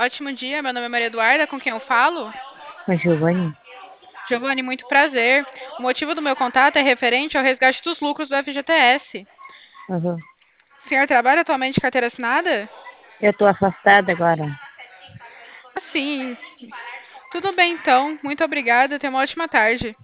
Ótimo dia, meu nome é Maria Eduarda, com quem eu falo? Oi, Giovanni. Giovanni, muito prazer. O motivo do meu contato é referente ao resgate dos lucros do FGTS. Uhum. O senhor trabalha atualmente de carteira assinada? Eu tô afastada agora. Sim. Tudo bem então, muito obrigada, tenha uma ótima tarde.